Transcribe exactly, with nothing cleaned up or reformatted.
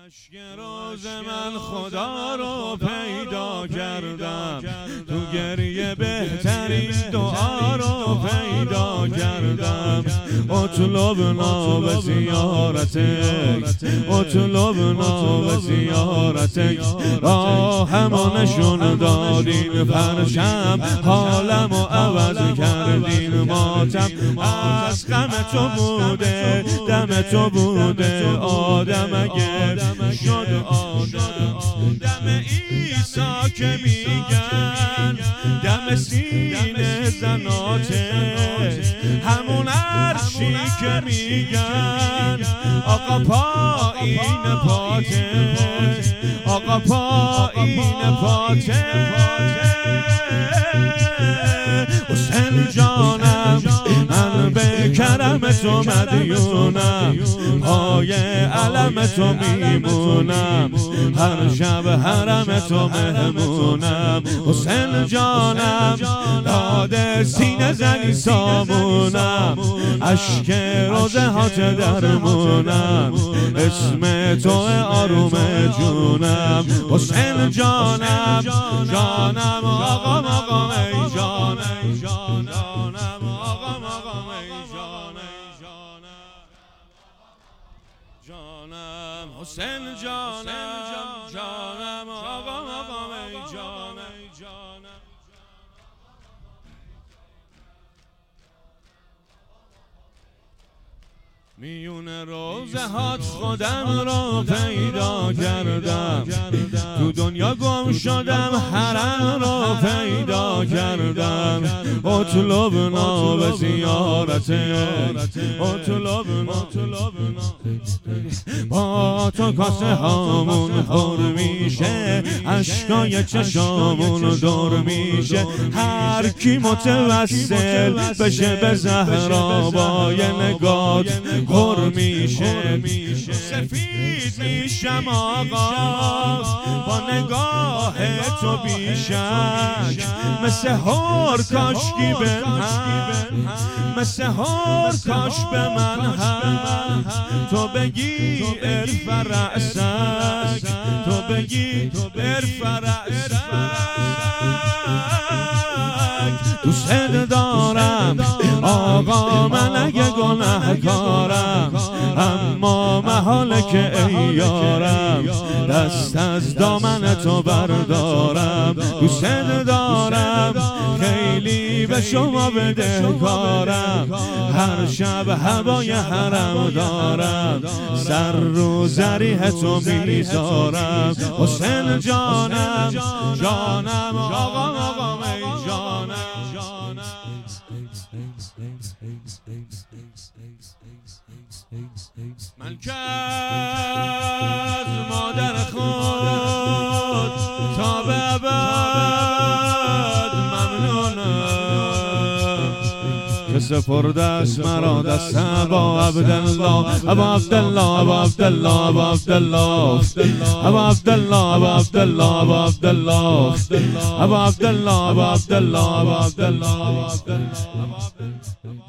عشق روز من خدا رو پیدا کردم، تو گریه بهترین دعا رو پیدا کردم. اطلبنا به زیارتک، اطلبنا به زیارتک. راهمونشون دادین پرچم، حالمو عوض کردین ماتم. از غم تو بوده، دم تو بوده آدم اگه شد آدم. دم عیسی که میگن دم سینه زناته، همون عرشی که میگن آقا پایین پاته، آقا پایین پاته. حسین جانم من به کرم تو مدیونم، پای علم تو میمونم، هر شب حرم تو مهمونم. حسین جانم داده سینه زنی سامونم، اشک روزه هات درمونم، اسم تو آروم جونم. حسین جانم جانم آقام آقام ای جانم، جانم آقام آقام ای جانم، جانم حسین جانم، جانم آقام آقام ای جانم. میون روزه هات خودم رو پیدا کردم، تو دنیا گم شدم حرم رو پیدا کردم. اطلبنا به زیارتک، اطلبنا با تو کاسه هامون پر میشه، اشکای چشامون دور میشه. هر کی متوسل بشه به زهرا با یه نگات پر میشه. سفید میشم آقا با نگاه تو بیشک، مثل هر کاشکی به من، مثل هر کاش به من هم تو بگی ارف رأسک، تو بگی ارف رأسک. دوست دارم آقا من اگه گناهکارم، اما محاله که ای یارم دست از دامن تو بردارم. دوست دارم خیلی به شما بدهکارم، هر شب هوای حرم دارم، سر رو ذریح تو میذارم. حسین جانم جانم آقام آقام ای جانم، من که از مادر خود تا به ابد ممنونم که سپرده است مرا دست ابا عبدالله، ابا عبدالله، ابا عبدالله، ابا عبدالله، ابا عبدالله، ابا عبدالله، ابا عبدالله، ابا عبدالله، ابا عبدالله، ابا عبدالله.